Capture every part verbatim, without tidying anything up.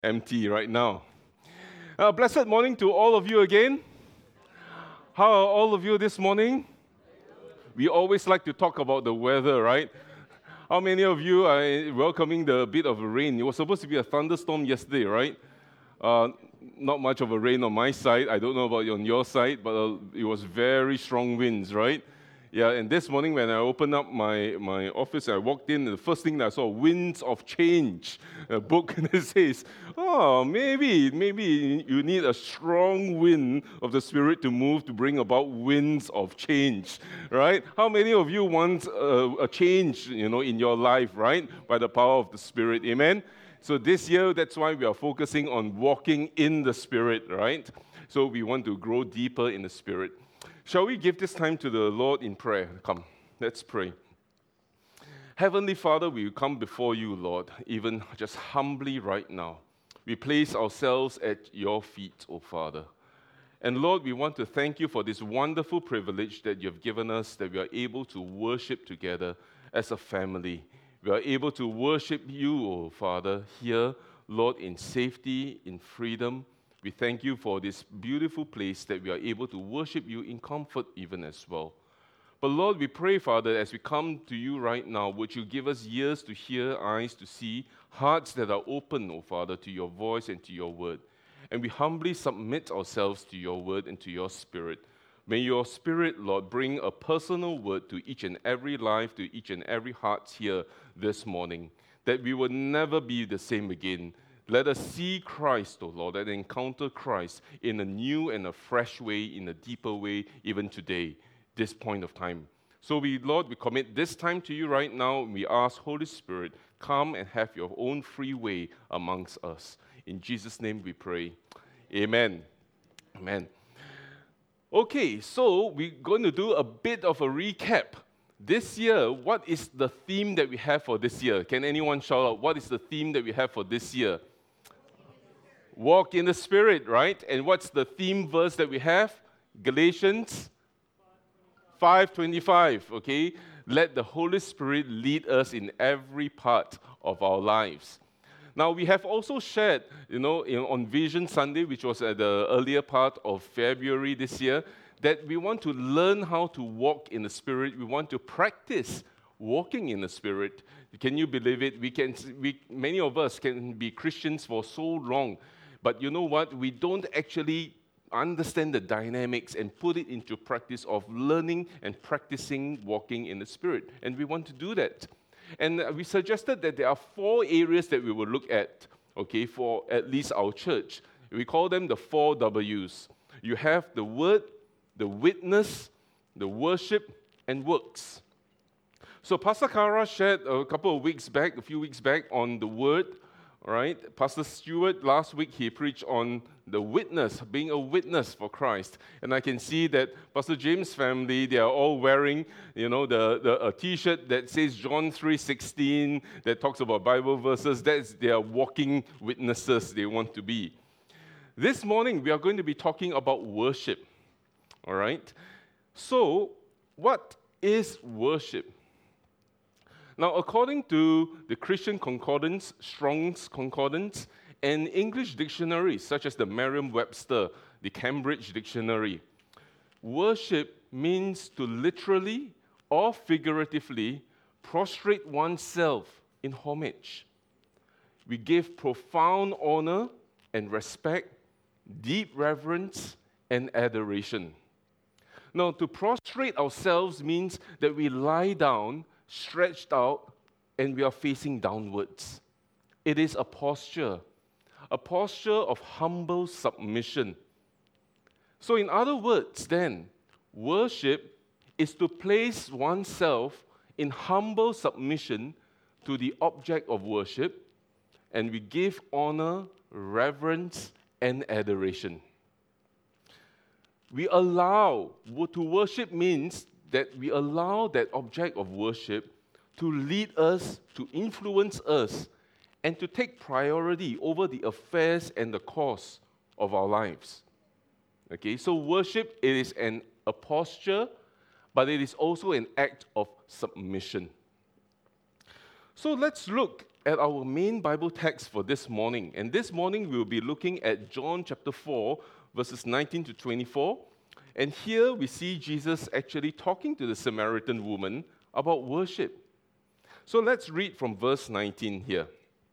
empty right now. Uh, blessed morning to all of you again. How are all of you this morning? We always like to talk about the weather, right? How many of you are welcoming the bit of rain? It was supposed to be a thunderstorm yesterday, right? Uh, not much of a rain on my side. I don't know about on your side, but uh, it was very strong winds, right? Yeah, and this morning when I opened up my, my office, I walked in, and the first thing that I saw, Winds of Change, a book that says, oh, maybe, maybe you need a strong wind of the Spirit to move to bring about winds of change, right? How many of you want a, a change, you know, in your life, right? By the power of the Spirit, amen? So this year, that's why we are focusing on walking in the Spirit, right? So we want to grow deeper in the Spirit. Shall we give this time to the Lord in prayer? Come, let's pray. Heavenly Father, we come before you, Lord, even just humbly right now. We place ourselves at your feet, O Father. And Lord, we want to thank you for this wonderful privilege that you've given us, that we are able to worship together as a family. We are able to worship you, O Father, here, Lord, in safety, in freedom. We thank you for this beautiful place that we are able to worship you in comfort even as well. But Lord, we pray, Father, as we come to you right now, would you give us ears to hear, eyes to see, hearts that are open, O Father, to your voice and to your word. And we humbly submit ourselves to your word and to your spirit. May your spirit, Lord, bring a personal word to each and every life, to each and every heart here this morning, that we will never be the same again. Let us see Christ, O Lord, and encounter Christ in a new and a fresh way, in a deeper way, even today, this point of time. So we, Lord, we commit this time to you right now, and we ask, Holy Spirit, come and have your own free way amongst us. In Jesus' name we pray. Amen. Amen. Okay, so we're going to do a bit of a recap. This year, what is the theme that we have for this year? Can anyone shout out, what is the theme that we have for this year? Walk in the Spirit, right? And what's the theme verse that we have? Galatians five twenty-five, okay? Let the Holy Spirit lead us in every part of our lives. Now, we have also shared, you know, in, on Vision Sunday, which was at the earlier part of February this year, that we want to learn how to walk in the Spirit. We want to practice walking in the Spirit. Can you believe it? We can. We, many of us can be Christians for so long, but you know what? We don't actually understand the dynamics and put it into practice of learning and practicing walking in the Spirit. And we want to do that. And we suggested that there are four areas that we will look at, okay, for at least our church. We call them the four W's. You have the Word, the Witness, the Worship, and Works. So Pastor Kara shared a couple of weeks back, a few weeks back, on the Word, all right? Pastor Stewart, last week, he preached on the witness, being a witness for Christ. And I can see that Pastor James' family, they are all wearing, you know, the, the a T-shirt that says John three sixteen, that talks about Bible verses. That's their walking witnesses they want to be. This morning, we are going to be talking about worship, all right? So, what is worship? Now, according to the Christian Concordance, Strong's Concordance, and English dictionaries such as the Merriam-Webster, the Cambridge Dictionary, worship means to literally or figuratively prostrate oneself in homage. We give profound honor and respect, deep reverence, and adoration. Now, to prostrate ourselves means that we lie down, stretched out, and we are facing downwards. It is a posture, a posture of humble submission. So in other words, then, worship is to place oneself in humble submission to the object of worship, and we give honor, reverence, and adoration. We allow, to worship means that we allow that object of worship to lead us, to influence us, and to take priority over the affairs and the course of our lives. Okay, so worship, it is an, a posture, but it is also an act of submission. So let's look at our main Bible text for this morning. And this morning we'll be looking at John chapter four, verses nineteen to twenty-four. And here we see Jesus actually talking to the Samaritan woman about worship. So let's read from verse nineteen here.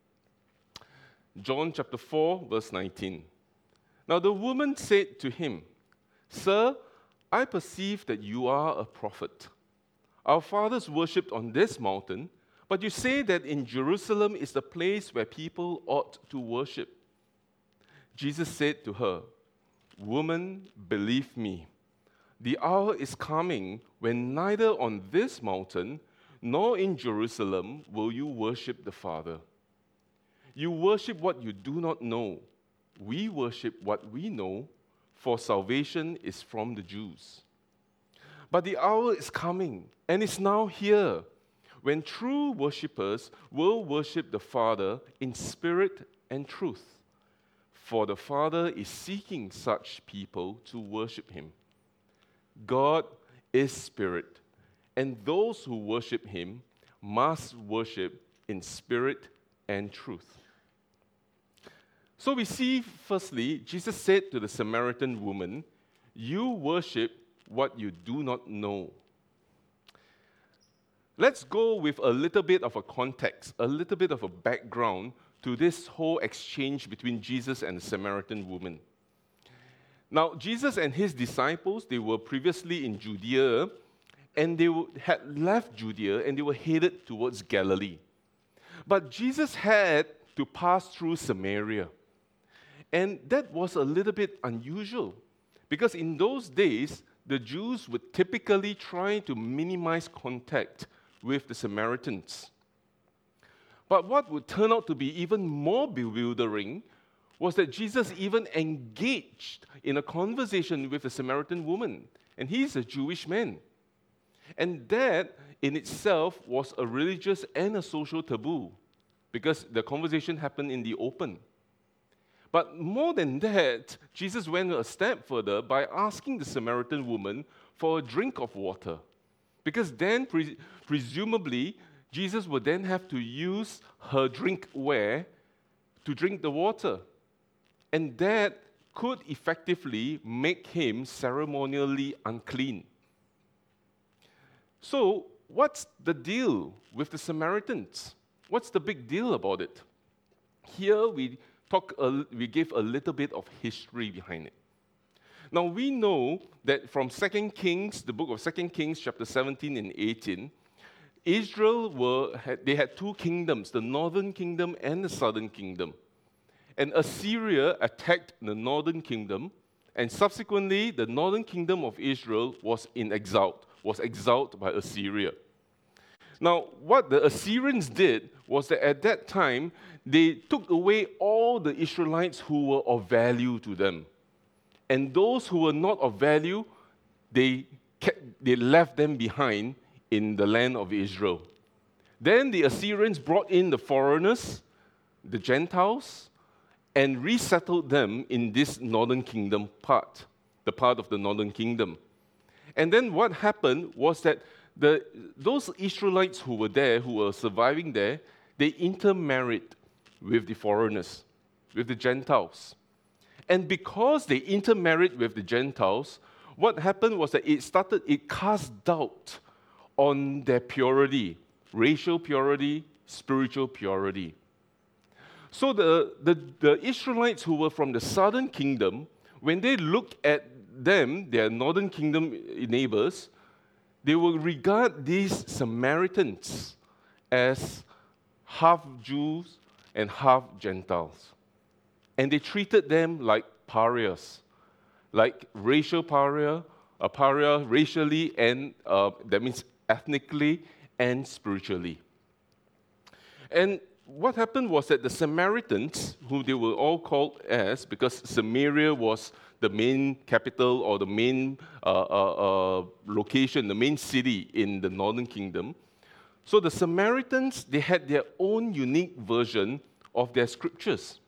John chapter four, verse nineteen. Now the woman said to him, "Sir, I perceive that you are a prophet. Our fathers worshipped on this mountain, but you say that in Jerusalem is the place where people ought to worship." Jesus said to her, "Woman, believe me, the hour is coming when neither on this mountain nor in Jerusalem will you worship the Father. You worship what you do not know. We worship what we know, for salvation is from the Jews. But the hour is coming, and is now here, when true worshippers will worship the Father in spirit and truth. For the Father is seeking such people to worship him. God is spirit, and those who worship him must worship in spirit and truth." So we see, firstly, Jesus said to the Samaritan woman, "You worship what you do not know." Let's go with a little bit of a context, a little bit of a background to this whole exchange between Jesus and the Samaritan woman. Now, Jesus and his disciples, they were previously in Judea, and they had left Judea, and they were headed towards Galilee. But Jesus had to pass through Samaria. And that was a little bit unusual, because in those days, the Jews would typically try to minimize contact with the Samaritans. But what would turn out to be even more bewildering was that Jesus even engaged in a conversation with a Samaritan woman, and he's a Jewish man. And that in itself was a religious and a social taboo, because the conversation happened in the open. But more than that, Jesus went a step further by asking the Samaritan woman for a drink of water. Because then, pre- presumably, Jesus would then have to use her drinkware to drink the water. And that could effectively make him ceremonially unclean. So, what's the deal with the Samaritans? What's the big deal about it? Here we talk. A, we give a little bit of history behind it. Now we know that from Second Kings, the book of Second Kings, chapter seventeen and eighteen, Israel were had, they had two kingdoms, the northern kingdom and the southern kingdom. And Assyria attacked the northern kingdom, and subsequently the northern kingdom of Israel was in exile, was exiled by Assyria. Now, what the Assyrians did was that at that time, they took away all the Israelites who were of value to them. And those who were not of value, they, kept, they left them behind in the land of Israel. Then the Assyrians brought in the foreigners, the Gentiles, and resettled them in this northern kingdom part, the part of the northern kingdom. And then what happened was that The, those Israelites who were there, who were surviving there, they intermarried with the foreigners, with the Gentiles. And because they intermarried with the Gentiles, what happened was that it started, it cast doubt on their purity, racial purity, spiritual purity. So the, the, the Israelites who were from the southern kingdom, when they looked at them, their northern kingdom neighbors, they will regard these Samaritans as half Jews and half Gentiles. And they treated them like pariahs, like racial pariah, a pariah racially and uh, that means ethnically and spiritually. And what happened was that the Samaritans, who they were all called as, because Samaria was the main capital or the main uh, uh, uh, location, the main city in the northern kingdom. So the Samaritans, they had their own unique version of their scriptures.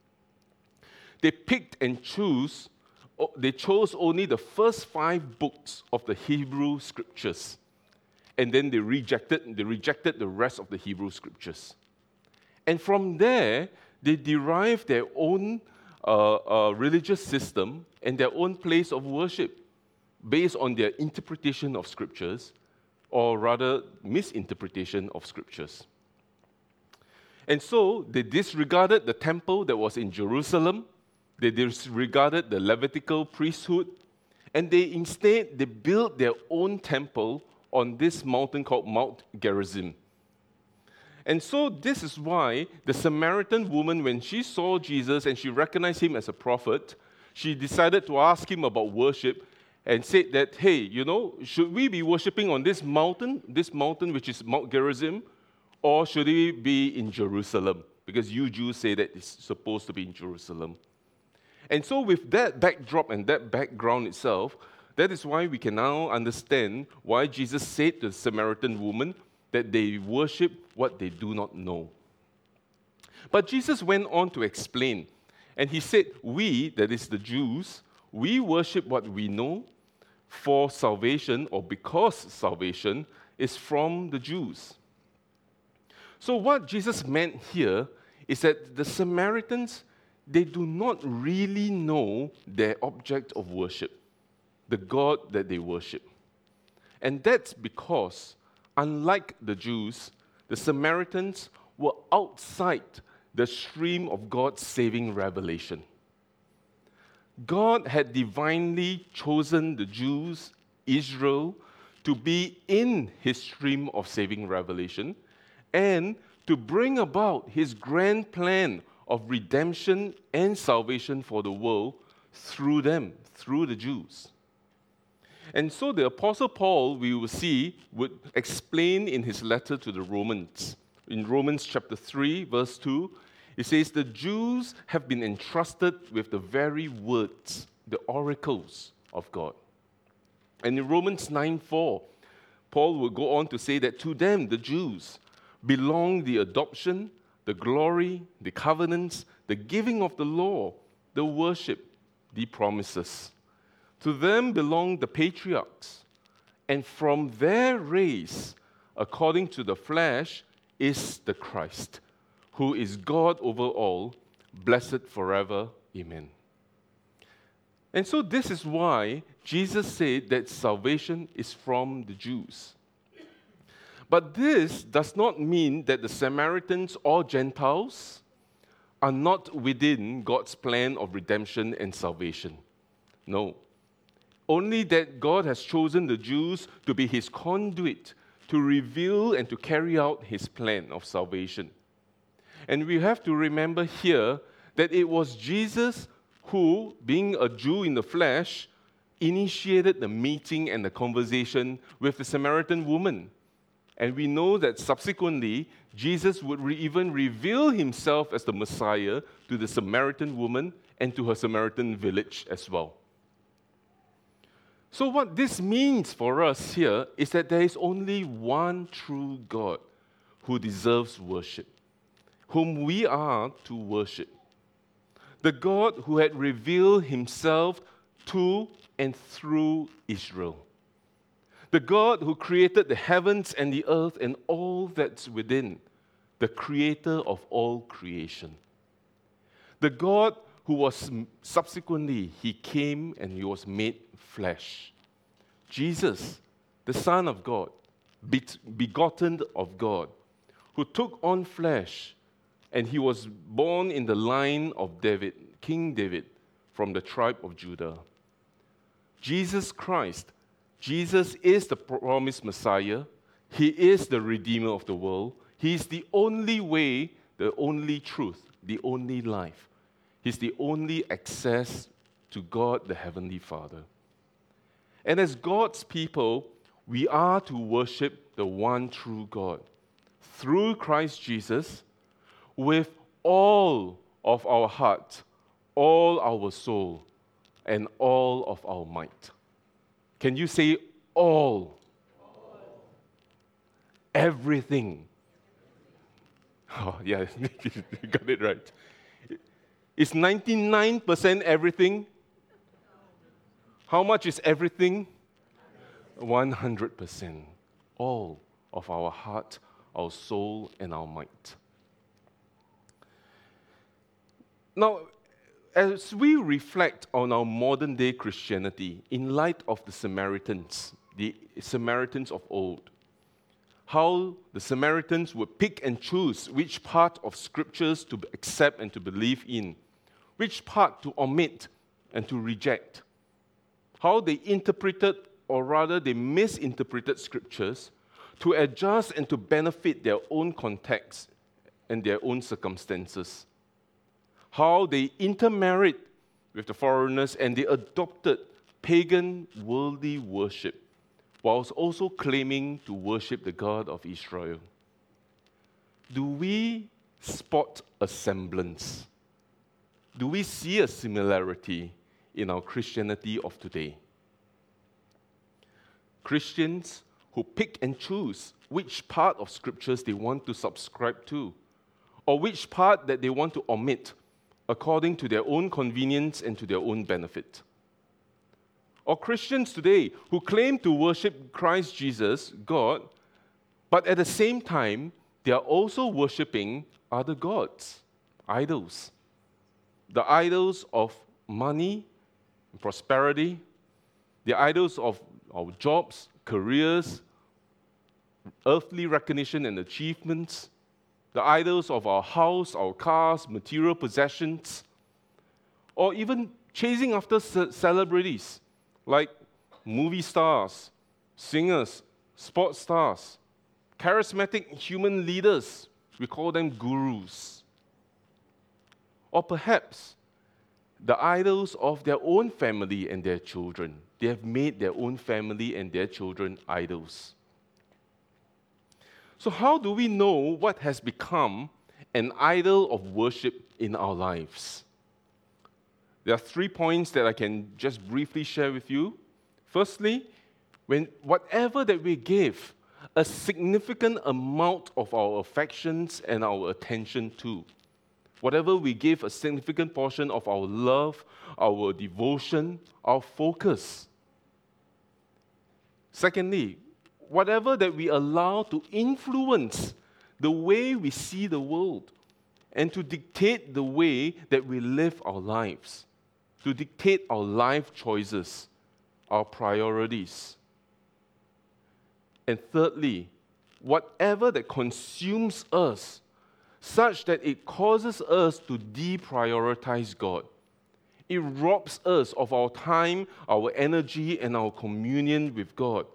They picked and chose, they chose only the first five books of the Hebrew scriptures. And then they rejected, they rejected the rest of the Hebrew scriptures. And from there, they derive their own uh, uh, religious system and their own place of worship based on their interpretation of scriptures, or rather misinterpretation of scriptures. And so they disregarded the temple that was in Jerusalem, they disregarded the Levitical priesthood, and they instead they built their own temple on this mountain called Mount Gerizim. And so this is why the Samaritan woman, when she saw Jesus and she recognized him as a prophet, she decided to ask him about worship and said that, hey, you know, should we be worshiping on this mountain, this mountain which is Mount Gerizim, or should it be in Jerusalem? Because you Jews say that it's supposed to be in Jerusalem. And so with that backdrop and that background itself, that is why we can now understand why Jesus said to the Samaritan woman that they worship what they do not know. But Jesus went on to explain, and he said, we, that is the Jews, we worship what we know for salvation, or because salvation is from the Jews. So what Jesus meant here is that the Samaritans, they do not really know their object of worship, the God that they worship. And that's because, unlike the Jews, the Samaritans were outside the stream of God's saving revelation. God had divinely chosen the Jews, Israel, to be in his stream of saving revelation and to bring about his grand plan of redemption and salvation for the world through them, through the Jews. And so the Apostle Paul, we will see, would explain in his letter to the Romans. In Romans chapter three, verse two, it says, the Jews have been entrusted with the very words, the oracles of God. And in Romans nine four, Paul will go on to say that to them, the Jews, belong the adoption, the glory, the covenants, the giving of the law, the worship, the promises. To them belong the patriarchs, and from their race, according to the flesh, is the Christ, who is God over all, blessed forever. Amen. And so this is why Jesus said that salvation is from the Jews. But this does not mean that the Samaritans or Gentiles are not within God's plan of redemption and salvation. No. Only that God has chosen the Jews to be his conduit to reveal and to carry out his plan of salvation. And we have to remember here that it was Jesus who, being a Jew in the flesh, initiated the meeting and the conversation with the Samaritan woman. And we know that subsequently, Jesus would re- even reveal himself as the Messiah to the Samaritan woman and to her Samaritan village as well. So what this means for us here is that there is only one true God who deserves worship, whom we are to worship. The God who had revealed himself to and through Israel. The God who created the heavens and the earth and all that's within, the creator of all creation. The God who was subsequently, he came and he was made flesh. Jesus, the Son of God, begotten of God, who took on flesh, and he was born in the line of David, King David, from the tribe of Judah. Jesus Christ, Jesus is the promised Messiah. He is the Redeemer of the world. He is the only way, the only truth, the only life. He's the only access to God, the Heavenly Father. And as God's people, we are to worship the one true God through Christ Jesus with all of our heart, all our soul, and all of our might. Can you say all? All. Everything. Oh, yeah, you got it right. Is ninety-nine percent everything? How much is everything? one hundred percent. All of our heart, our soul, and our might. Now, as we reflect on our modern day Christianity in light of the Samaritans, the Samaritans of old, how the Samaritans would pick and choose which part of scriptures to accept and to believe in, which part to omit and to reject, how they interpreted, or rather they misinterpreted scriptures to adjust and to benefit their own context and their own circumstances, how they intermarried with the foreigners and they adopted pagan worldly worship, whilst also claiming to worship the God of Israel. Do we spot a semblance? Do we see a similarity in our Christianity of today? Christians who pick and choose which part of scriptures they want to subscribe to, or which part that they want to omit according to their own convenience and to their own benefit. Or Christians today who claim to worship Christ Jesus, God, but at the same time, they are also worshiping other gods, idols. The idols of money, prosperity, the idols of our jobs, careers, earthly recognition and achievements, the idols of our house, our cars, material possessions, or even chasing after ce- celebrities like movie stars, singers, sports stars, charismatic human leaders. We call them gurus. Or perhaps the idols of their own family and their children. They have made their own family and their children idols. So how do we know what has become an idol of worship in our lives? There are three points that I can just briefly share with you. Firstly, when whatever that we give a significant amount of our affections and our attention to, whatever we give a significant portion of our love, our devotion, our focus. Secondly, whatever that we allow to influence the way we see the world and to dictate the way that we live our lives, to dictate our life choices, our priorities. And thirdly, whatever that consumes us such that it causes us to deprioritize God. It robs us of our time, our energy, and our communion with God.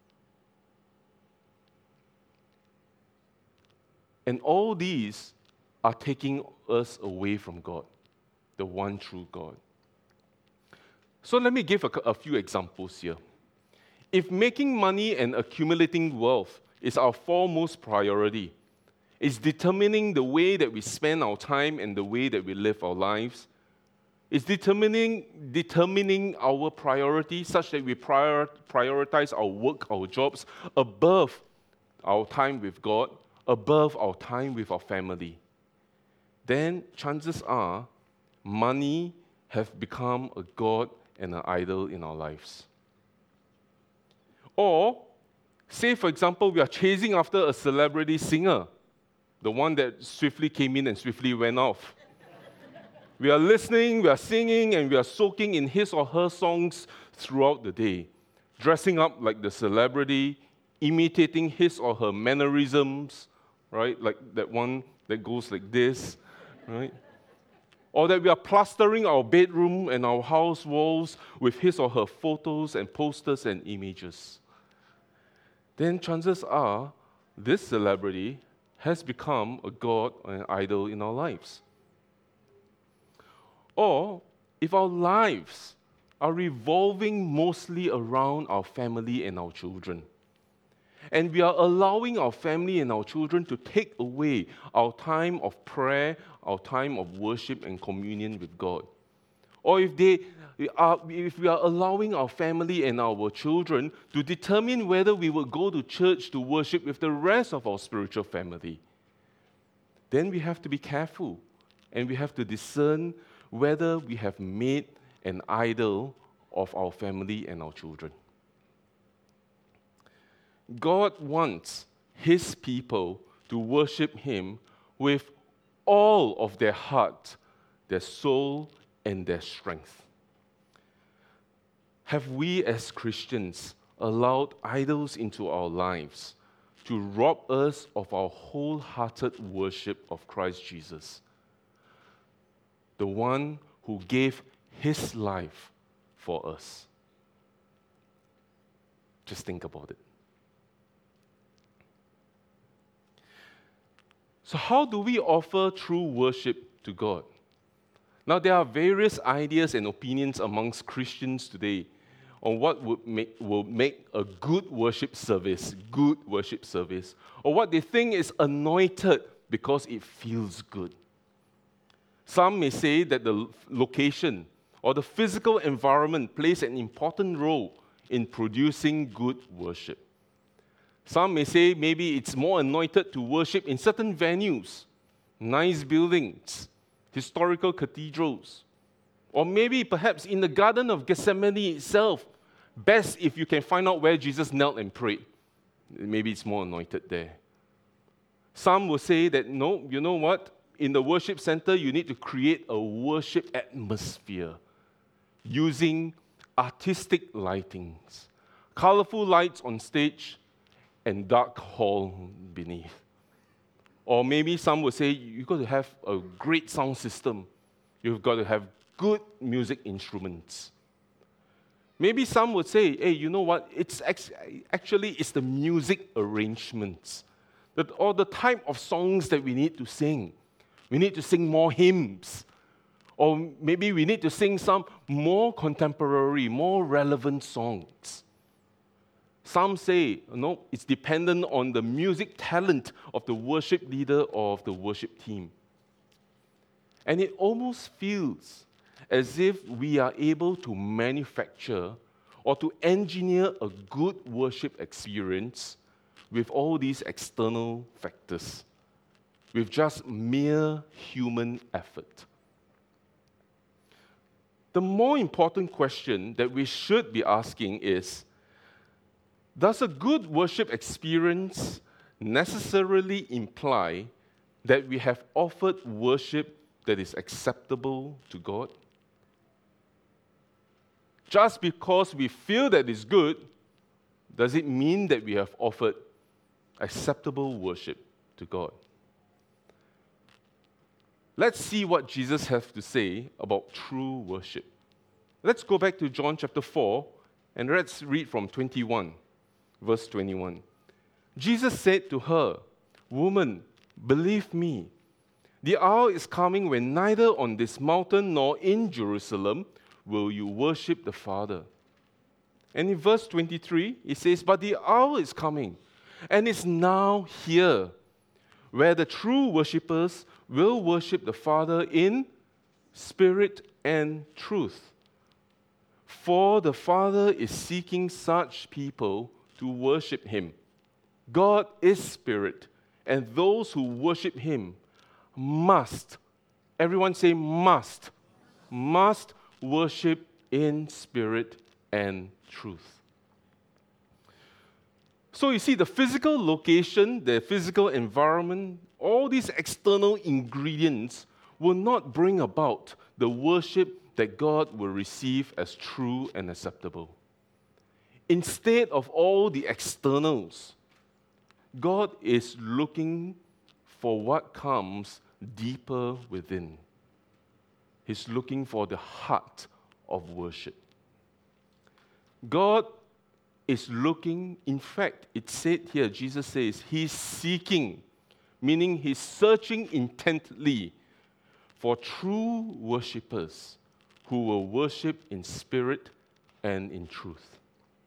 And all these are taking us away from God, the one true God. So let me give a, a few examples here. If making money and accumulating wealth is our foremost priority, it's determining the way that we spend our time and the way that we live our lives, it's determining, determining our priorities such that we prior, prioritize our work, our jobs, above our time with God, above our time with our family, then chances are money have become a god and an idol in our lives. Or, say for example, we are chasing after a celebrity singer, the one that swiftly came in and swiftly went off. We are listening, we are singing, and we are soaking in his or her songs throughout the day, dressing up like the celebrity, imitating his or her mannerisms, right? Like that one that goes like this, right? Or that we are plastering our bedroom and our house walls with his or her photos and posters and images. Then chances are this celebrity has become a god or an idol in our lives. Or if our lives are revolving mostly around our family and our children, and we are allowing our family and our children to take away our time of prayer, our time of worship and communion with God. Or if they are, if we are allowing our family and our children to determine whether we will go to church to worship with the rest of our spiritual family, then we have to be careful and we have to discern whether we have made an idol of our family and our children. God wants His people to worship Him with all of their heart, their soul, and their strength. Have we as Christians allowed idols into our lives to rob us of our wholehearted worship of Christ Jesus, the one who gave his life for us? Just think about it. So how do we offer true worship to God? Now, there are various ideas and opinions amongst Christians today on what would make, will make a good worship service, good worship service, or what they think is anointed because it feels good. Some may say that the location or the physical environment plays an important role in producing good worship. Some may say maybe it's more anointed to worship in certain venues, nice buildings, historical cathedrals, or maybe perhaps in the Garden of Gethsemane itself. Best if you can find out where Jesus knelt and prayed. Maybe it's more anointed there. Some will say that, no, you know what? In the worship center, you need to create a worship atmosphere using artistic lightings, colorful lights on stage, and dark hall beneath. Or maybe some will say you've got to have a great sound system. You've got to have good music instruments. Maybe some would say, hey, you know what? It's actually it's the music arrangements, that, or the type of songs that we need to sing. We need to sing more hymns. Or maybe we need to sing some more contemporary, more relevant songs. Some say, no, it's dependent on the music talent of the worship leader or of the worship team. And it almost feels as if we are able to manufacture or to engineer a good worship experience with all these external factors, with just mere human effort. The more important question that we should be asking is, does a good worship experience necessarily imply that we have offered worship that is acceptable to God? Just because we feel that it's good, does it mean that we have offered acceptable worship to God? Let's see what Jesus has to say about true worship. Let's go back to John chapter four, and let's read from twenty-one, verse twenty-one. Jesus said to her, "Woman, believe me, the hour is coming when neither on this mountain nor in Jerusalem will you worship the Father." And in verse twenty-three, it says, "But the hour is coming, and is now here, where the true worshippers will worship the Father in spirit and truth. For the Father is seeking such people to worship Him. God is spirit, and those who worship Him must," everyone say must, must worship in spirit and truth. So you see, the physical location, the physical environment, all these external ingredients will not bring about the worship that God will receive as true and acceptable. Instead of all the externals, God is looking for what comes deeper within. He's looking for the heart of worship. God is looking, in fact, it's said here, Jesus says, He's seeking, meaning He's searching intently for true worshippers who will worship in spirit and in truth.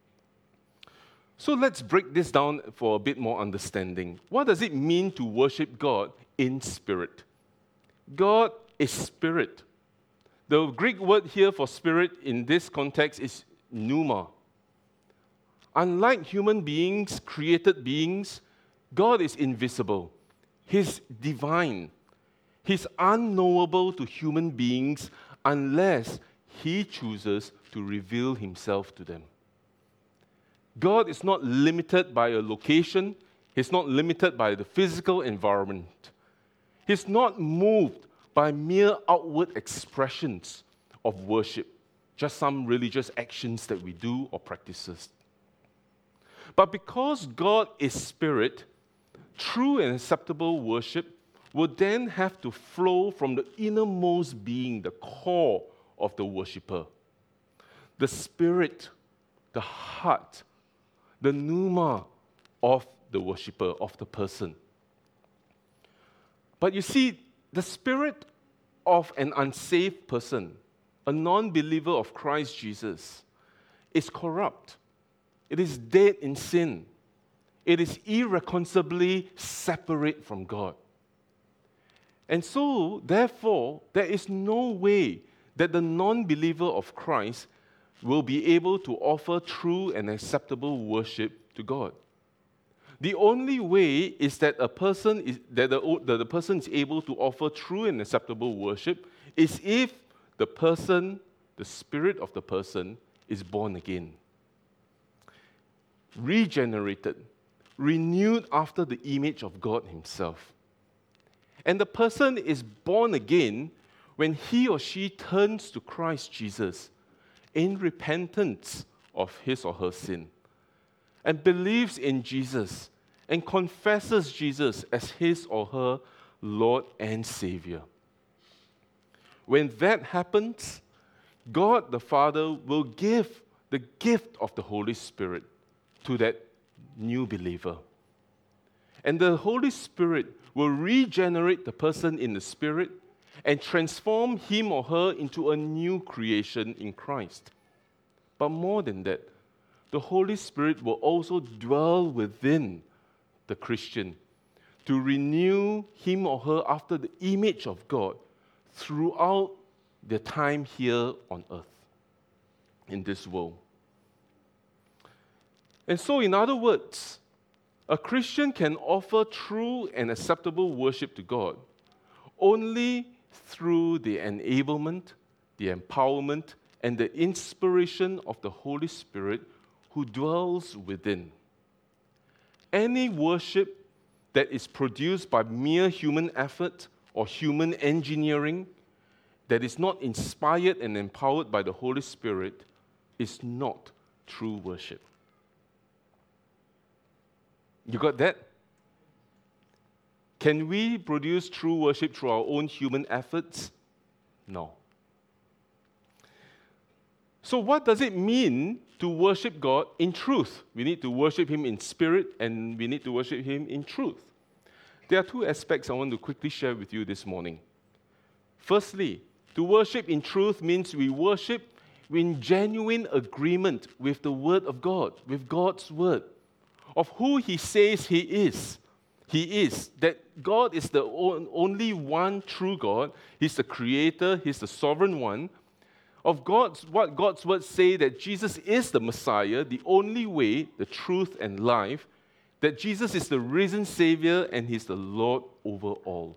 So let's break this down for a bit more understanding. What does it mean to worship God in spirit? God is spirit. The Greek word here for spirit in this context is pneuma. Unlike human beings, created beings, God is invisible. He's divine. He's unknowable to human beings unless He chooses to reveal Himself to them. God is not limited by a location. He's not limited by the physical environment. He's not moved by mere outward expressions of worship, just some religious actions that we do or practices. But because God is spirit, true and acceptable worship will then have to flow from the innermost being, the core of the worshiper. The spirit, the heart, the pneuma of the worshiper, of the person. But you see, the spirit of an unsaved person, a non-believer of Christ Jesus, is corrupt. It is dead in sin. It is irreconcilably separate from God. And so, therefore, there is no way that the non-believer of Christ will be able to offer true and acceptable worship to God. The only way is that a person is that the, that the person is able to offer true and acceptable worship is if the person, the spirit of the person, is born again, regenerated, renewed after the image of God Himself. And the person is born again when he or she turns to Christ Jesus in repentance of his or her sin and believes in Jesus and confesses Jesus as his or her Lord and Savior. When that happens, God the Father will give the gift of the Holy Spirit to that new believer. And the Holy Spirit will regenerate the person in the Spirit and transform him or her into a new creation in Christ. But more than that, the Holy Spirit will also dwell within the Christian to renew him or her after the image of God throughout their time here on earth, in this world. And so, in other words, a Christian can offer true and acceptable worship to God only through the enablement, the empowerment, and the inspiration of the Holy Spirit who dwells within. Any worship that is produced by mere human effort or human engineering that is not inspired and empowered by the Holy Spirit is not true worship. You got that? Can we produce true worship through our own human efforts? No. So what does it mean to worship God in truth? We need to worship Him in spirit and we need to worship Him in truth. There are two aspects I want to quickly share with you this morning. Firstly, to worship in truth means we worship in genuine agreement with the Word of God, with God's Word, of who He says He is. He is, that God is the only one true God. He's the Creator, He's the Sovereign One. Of God's, what God's words say that Jesus is the Messiah, the only way, the truth, and life, that Jesus is the risen Savior and He's the Lord over all.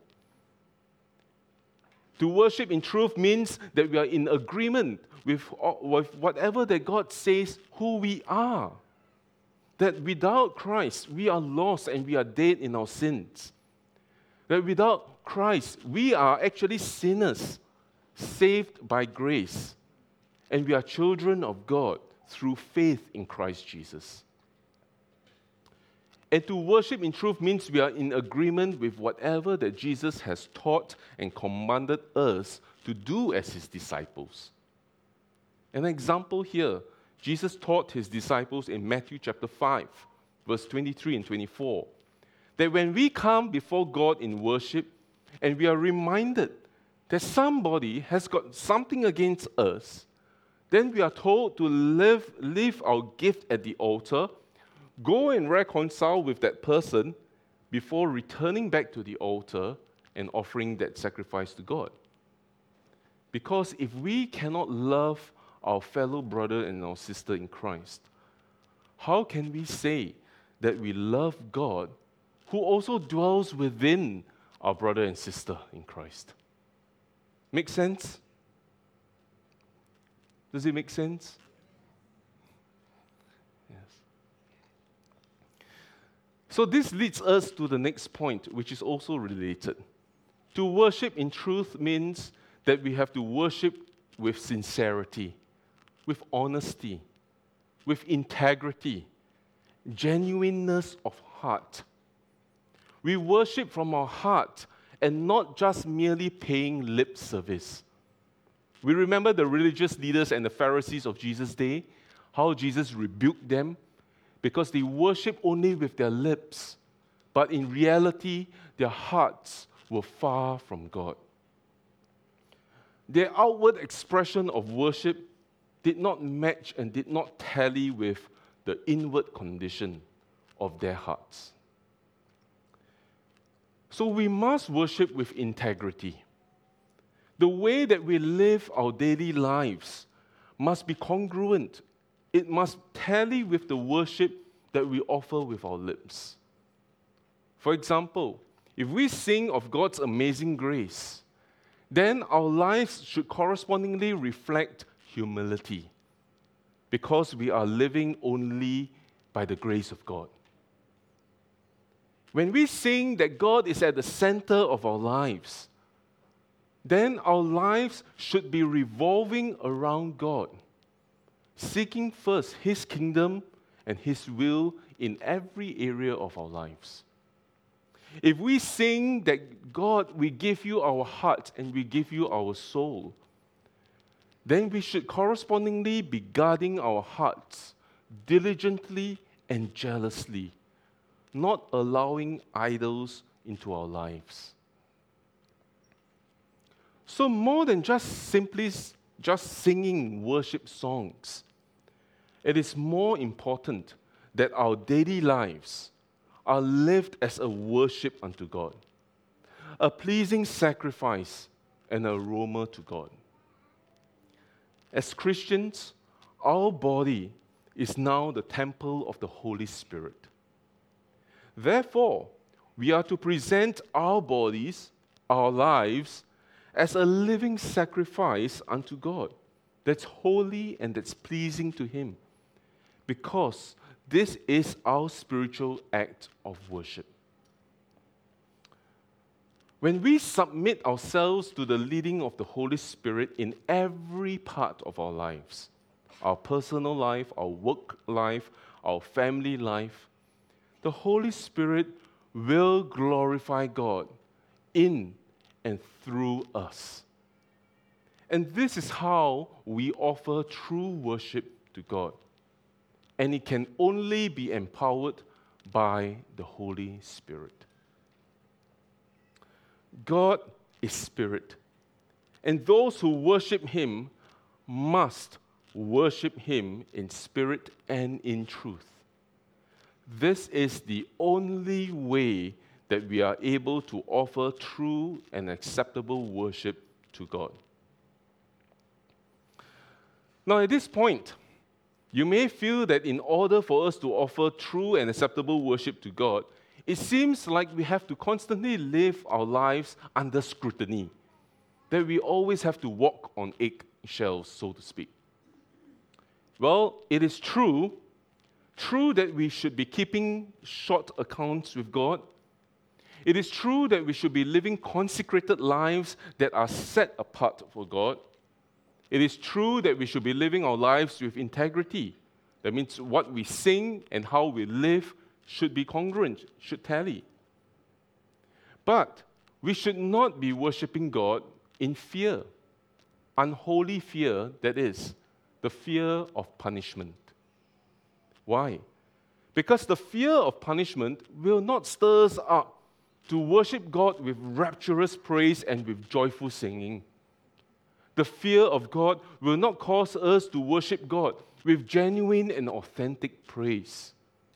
To worship in truth means that we are in agreement with, with whatever that God says who we are. That without Christ, we are lost and we are dead in our sins. That without Christ, we are actually sinners, saved by grace. And we are children of God through faith in Christ Jesus. And to worship in truth means we are in agreement with whatever that Jesus has taught and commanded us to do as His disciples. An example here, Jesus taught His disciples in Matthew chapter five, verse twenty-three and twenty-four, that when we come before God in worship and we are reminded that somebody has got something against us, then we are told to leave, leave our gift at the altar, go and reconcile with that person before returning back to the altar and offering that sacrifice to God. Because if we cannot love our fellow brother and our sister in Christ, how can we say that we love God who also dwells within our brother and sister in Christ? Make sense? Does it make sense? Yes. So this leads us to the next point, which is also related. To worship in truth means that we have to worship with sincerity, with honesty, with integrity, genuineness of heart. We worship from our heart and not just merely paying lip service. We remember the religious leaders and the Pharisees of Jesus' day, how Jesus rebuked them because they worship only with their lips, but in reality, their hearts were far from God. Their outward expression of worship did not match and did not tally with the inward condition of their hearts. So we must worship with integrity. The way that we live our daily lives must be congruent. It must tally with the worship that we offer with our lips. For example, if we sing of God's amazing grace, then our lives should correspondingly reflect humility, because we are living only by the grace of God. When we sing that God is at the center of our lives, then our lives should be revolving around God, seeking first His kingdom and His will in every area of our lives. If we sing that God, we give you our heart and we give you our soul, then we should correspondingly be guarding our hearts diligently and jealously, not allowing idols into our lives. So more than just simply just singing worship songs, it is more important that our daily lives are lived as a worship unto God, a pleasing sacrifice and an aroma to God. As Christians, our body is now the temple of the Holy Spirit. Therefore, we are to present our bodies, our lives, as a living sacrifice unto God that's holy and that's pleasing to Him, because this is our spiritual act of worship. When we submit ourselves to the leading of the Holy Spirit in every part of our lives, our personal life, our work life, our family life, the Holy Spirit will glorify God in and through us. And this is how we offer true worship to God. And it can only be empowered by the Holy Spirit. God is Spirit, and those who worship Him must worship Him in spirit and in truth. This is the only way that we are able to offer true and acceptable worship to God. Now, at this point, you may feel that in order for us to offer true and acceptable worship to God, it seems like we have to constantly live our lives under scrutiny, that we always have to walk on eggshells, so to speak. Well, it is true, true that we should be keeping short accounts with God. It is true that we should be living consecrated lives that are set apart for God. It is true that we should be living our lives with integrity. That means what we sing and how we live should be congruent, should tally. But we should not be worshiping God in fear, unholy fear, that is, the fear of punishment. Why? Because the fear of punishment will not stir us up to worship God with rapturous praise and with joyful singing. The fear of God will not cause us to worship God with genuine and authentic praise.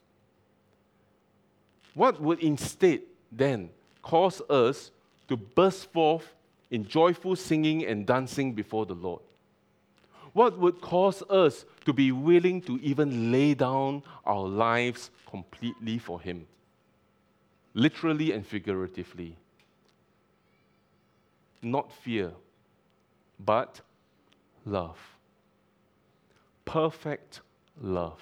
What would instead then cause us to burst forth in joyful singing and dancing before the Lord? What would cause us to be willing to even lay down our lives completely for Him? Literally and figuratively. Not fear, but love. Perfect love.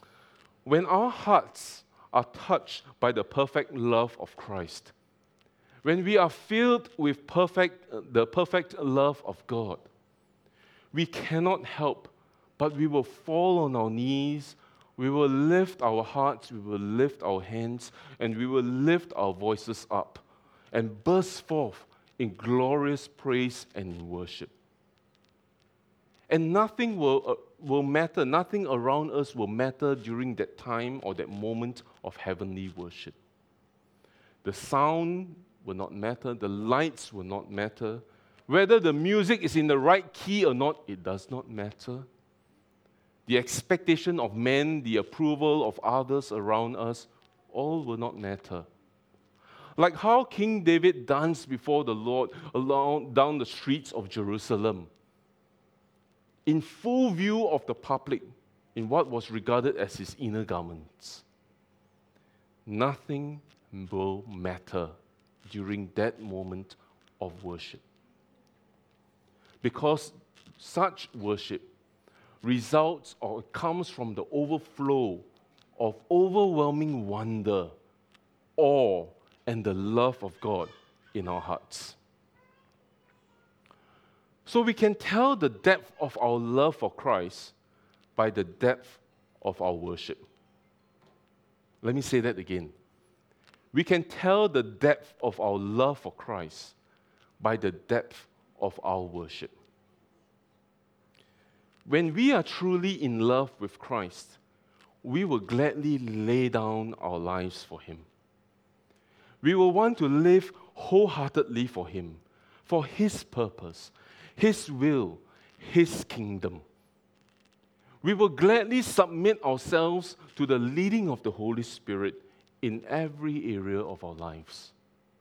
When our hearts are touched by the perfect love of Christ, when we are filled with perfect, the perfect love of God, we cannot help but we will fall on our knees, we will lift our hearts, we will lift our hands, and we will lift our voices up and burst forth in glorious praise and in worship. And nothing will, uh, will matter, nothing around us will matter during that time or that moment of heavenly worship. The sound will not matter, the lights will not matter. Whether the music is in the right key or not, it does not matter. The expectation of men, the approval of others around us, all will not matter. Like how King David danced before the Lord along down the streets of Jerusalem, in full view of the public, in what was regarded as his inner garments. Nothing will matter during that moment of worship. Because such worship results or comes from the overflow of overwhelming wonder, awe, and the love of God in our hearts. So we can tell the depth of our love for Christ by the depth of our worship. Let me say that again. We can tell the depth of our love for Christ by the depth of our worship. When we are truly in love with Christ, we will gladly lay down our lives for Him. We will want to live wholeheartedly for Him, for His purpose, His will, His kingdom. We will gladly submit ourselves to the leading of the Holy Spirit in every area of our lives.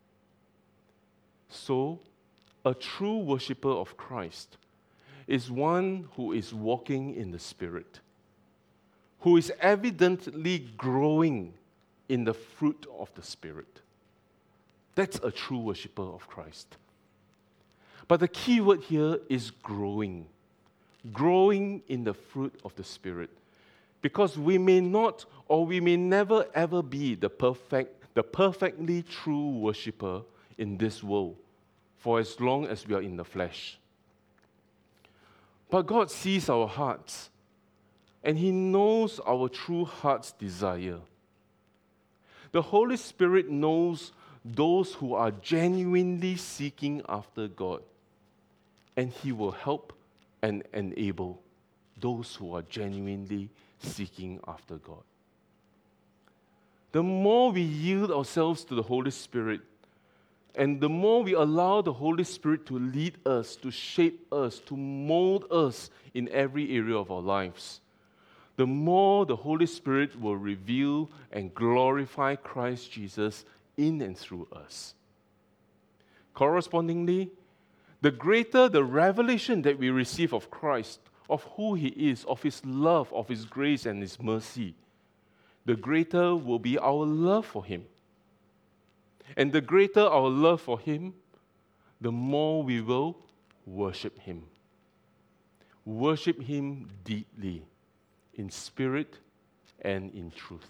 So, a true worshiper of Christ is one who is walking in the Spirit, who is evidently growing in the fruit of the Spirit. That's a true worshiper of Christ. But the key word here is growing. Growing in the fruit of the Spirit. Because we may not or we may never ever be the perfect, the perfectly true worshiper in this world for as long as we are in the flesh. But God sees our hearts, and He knows our true heart's desire. The Holy Spirit knows those who are genuinely seeking after God, and He will help and enable those who are genuinely seeking after God. The more we yield ourselves to the Holy Spirit, and the more we allow the Holy Spirit to lead us, to shape us, to mold us in every area of our lives, the more the Holy Spirit will reveal and glorify Christ Jesus in and through us. Correspondingly, the greater the revelation that we receive of Christ, of who He is, of His love, of His grace and His mercy, the greater will be our love for Him. And the greater our love for Him, the more we will worship Him. Worship Him deeply, in spirit and in truth.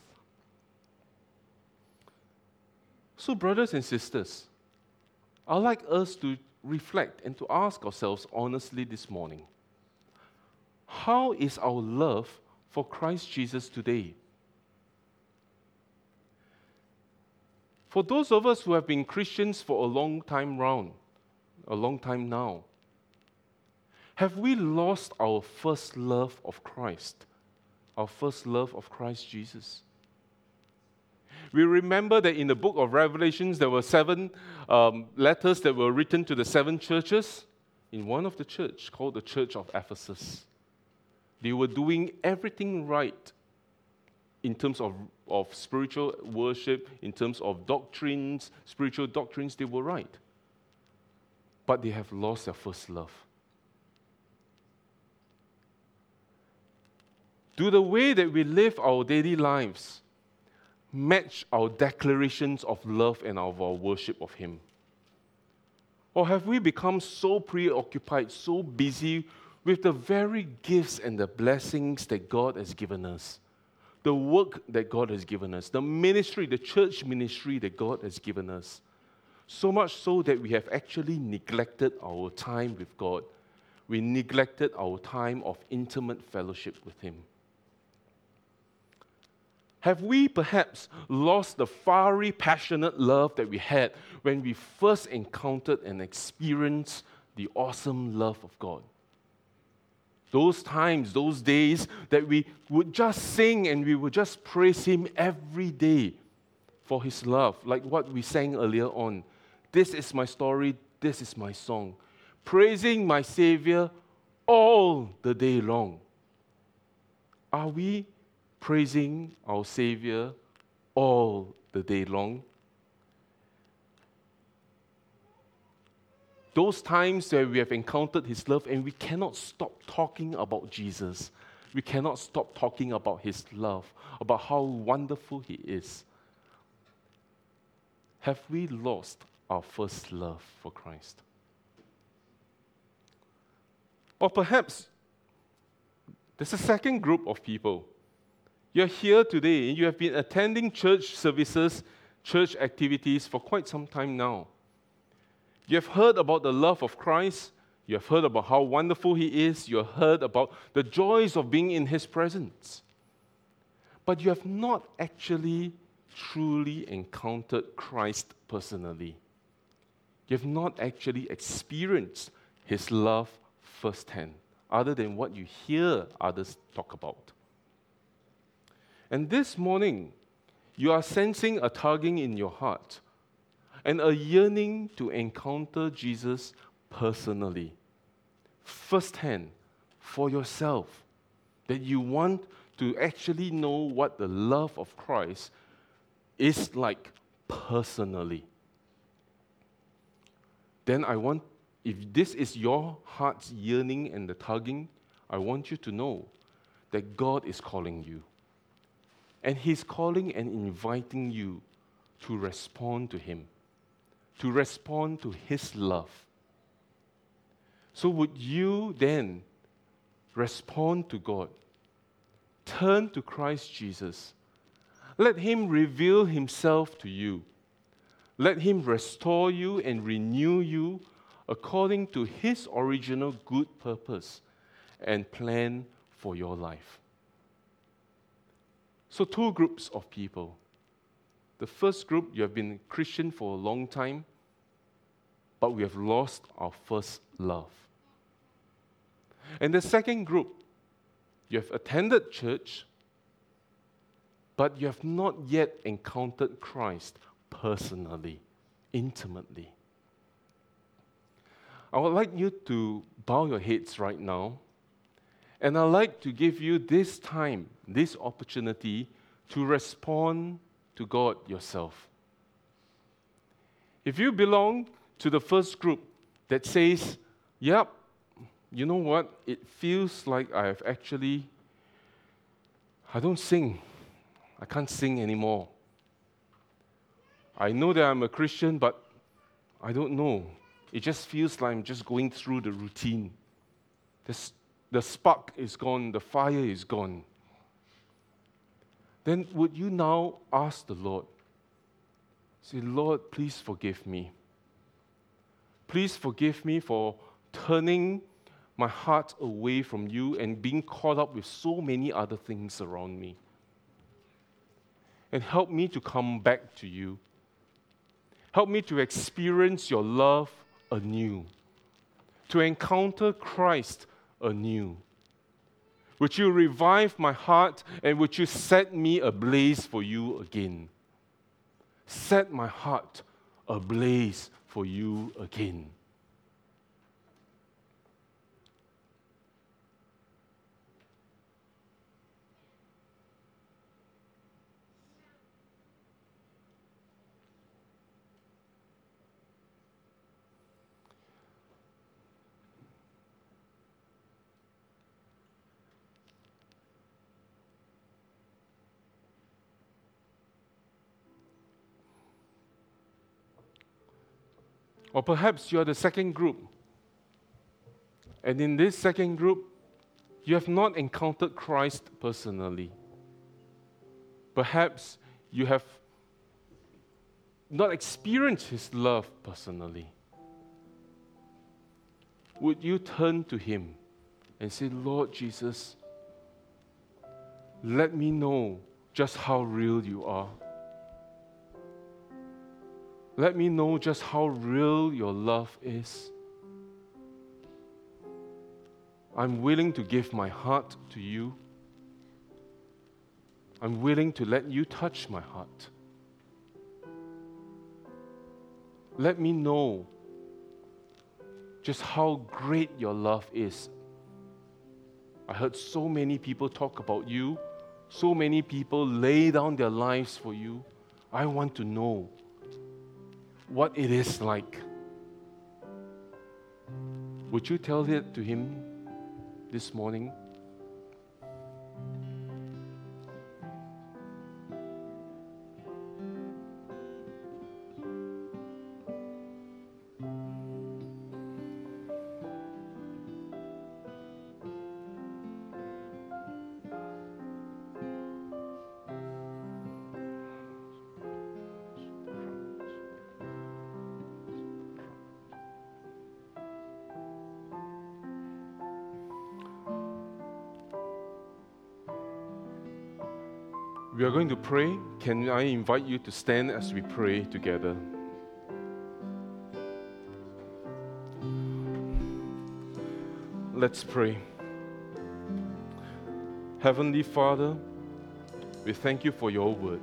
So, brothers and sisters, I'd like us to reflect and to ask ourselves honestly this morning, how is our love for Christ Jesus today? For those of us who have been Christians for a long time round, a long time now, have we lost our first love of Christ, our first love of Christ Jesus? We remember that in the book of Revelations, there were seven um, letters that were written to the seven churches. In one of the church, called the Church of Ephesus, they were doing everything right in terms of, of spiritual worship, in terms of doctrines, spiritual doctrines, they were right. But they have lost their first love. Do the way that we live our daily lives match our declarations of love and of our worship of Him? Or have we become so preoccupied, so busy with the very gifts and the blessings that God has given us, the work that God has given us, the ministry, the church ministry that God has given us, So much so that we have actually neglected our time with God. We neglected our time of intimate fellowship with Him. Have we perhaps lost the fiery, passionate love that we had when we first encountered and experienced the awesome love of God? Those times, those days that we would just sing and we would just praise Him every day for His love, like what we sang earlier on. This is my story, this is my song. Praising my Savior all the day long. Are we praising our Savior all the day long? Those times where we have encountered His love and we cannot stop talking about Jesus. We cannot stop talking about His love, about how wonderful He is. Have we lost our first love for Christ? Or perhaps there's a second group of people. You're here today and you have been attending church services, church activities for quite some time now. You have heard about the love of Christ. You have heard about how wonderful He is. You have heard about the joys of being in His presence. But you have not actually truly encountered Christ personally. You have not actually experienced His love firsthand, other than what you hear others talk about. And this morning, you are sensing a tugging in your heart and a yearning to encounter Jesus personally, firsthand, for yourself, that you want to actually know what the love of Christ is like personally. Then I want, if this is your heart's yearning and the tugging, I want you to know that God is calling you. And He's calling and inviting you to respond to Him, to respond to His love. So would you then respond to God? Turn to Christ Jesus. Let Him reveal Himself to you. Let Him restore you and renew you according to His original good purpose and plan for your life. So two groups of people. The first group, you have been Christian for a long time, but we have lost our first love. And the second group, you have attended church, but you have not yet encountered Christ personally, intimately. I would like you to bow your heads right now, and I'd like to give you this time, this opportunity to respond to God yourself. If you belong to the first group that says, yep, you know what, it feels like I have actually, I don't sing. I can't sing anymore. I know that I'm a Christian, but I don't know. It just feels like I'm just going through the routine. The, the spark is gone, the fire is gone. Then would you now ask the Lord, say, Lord, please forgive me. Please forgive me for turning my heart away from you and being caught up with so many other things around me. And help me to come back to you. Help me to experience your love anew, to encounter Christ anew. Would you revive my heart and would you set me ablaze for you again? Set my heart ablaze for you again. Or perhaps you are the second group. And in this second group, you have not encountered Christ personally. Perhaps you have not experienced His love personally, would you turn to Him and say, Lord Jesus, let me know just how real you are. Let me know just how real your love is. I'm willing to give my heart to you. I'm willing to let you touch my heart. Let me know just how great your love is. I heard so many people talk about you. So many people lay down their lives for you. I want to know what it is like. Would you tell it to Him this morning? We are going to pray. Can I invite you to stand as we pray together? Let's pray. Heavenly Father, we thank you for your word.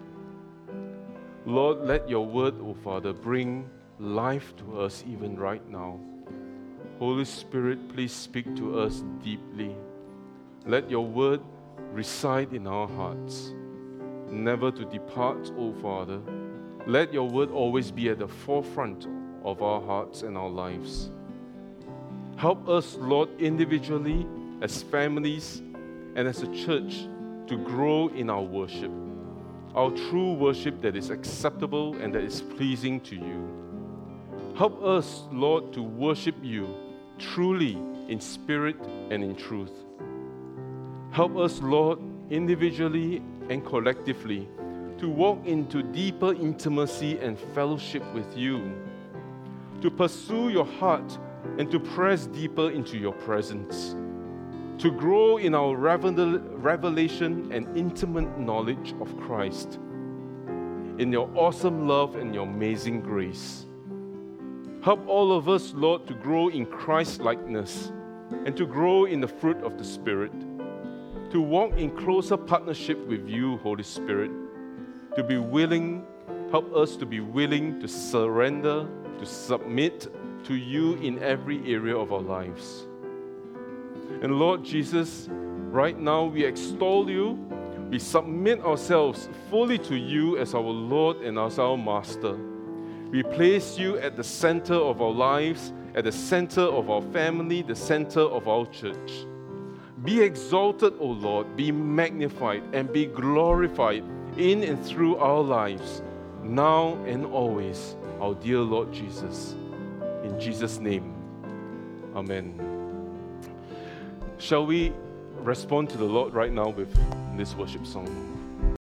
Lord, let your word, oh Father, bring life to us even right now. Holy Spirit, please speak to us deeply. Let your word reside in our hearts, never to depart, O Father. Let your word always be at the forefront of our hearts and our lives. Help us, Lord, individually, as families, and as a church, to grow in our worship, our true worship that is acceptable and that is pleasing to you. Help us, Lord, to worship you truly in spirit and in truth. Help us, Lord, individually and collectively, to walk into deeper intimacy and fellowship with you, to pursue your heart and to press deeper into your presence, to grow in our revel- revelation and intimate knowledge of Christ, in your awesome love and your amazing grace. Help all of us, Lord, to grow in Christ-likeness and to grow in the fruit of the Spirit, to walk in closer partnership with you, Holy Spirit, to be willing, help us to be willing to surrender, to submit to you in every area of our lives. And Lord Jesus, right now we extol you, we submit ourselves fully to you as our Lord and as our Master. We place you at the center of our lives, at the center of our family, the center of our church. Be exalted, O Lord, be magnified and be glorified in and through our lives, now and always, our dear Lord Jesus. In Jesus' name, amen. Shall we respond to the Lord right now with this worship song?